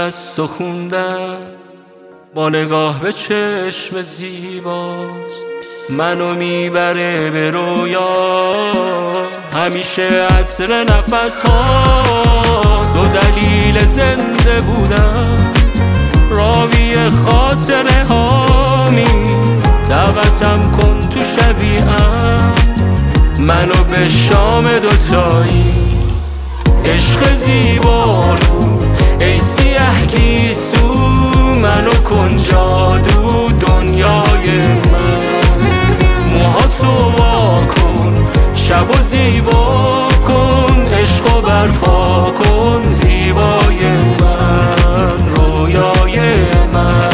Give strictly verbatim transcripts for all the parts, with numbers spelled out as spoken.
از تو خوندم، با نگاه به چشم زیباست منو میبره به رویا. همیشه عطر نفس ها دو دلیل زنده بودم، راوی خاطره هامی دعوتم کن تو شبیهم، منو به شام دوتایی. عشق زیبارو ای سیه گیسو، منو کن جادو دنیای من. موهاتو وا کن شب و زیبا کن، عشقو برپا کن زیبای من، رویای من.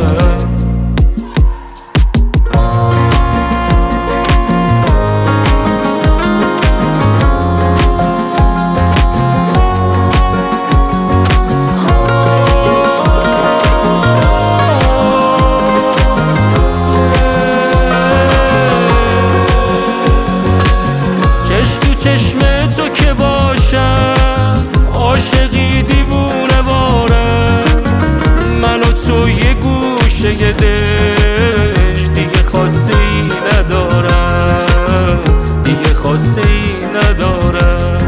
چشم تو که باشم عاشقی دیوونه بارم، من و تو یه گوشه دش دیگه خاصه ای ندارم، دیگه خاصه ای ندارم.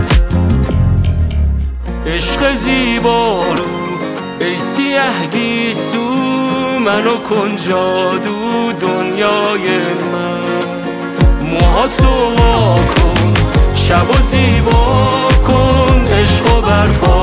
عشق زیبارو ای سیه گیسو، منو کن جادو دنیای من. موهاتو وا کن شب و زیبا کن، عشقو برپا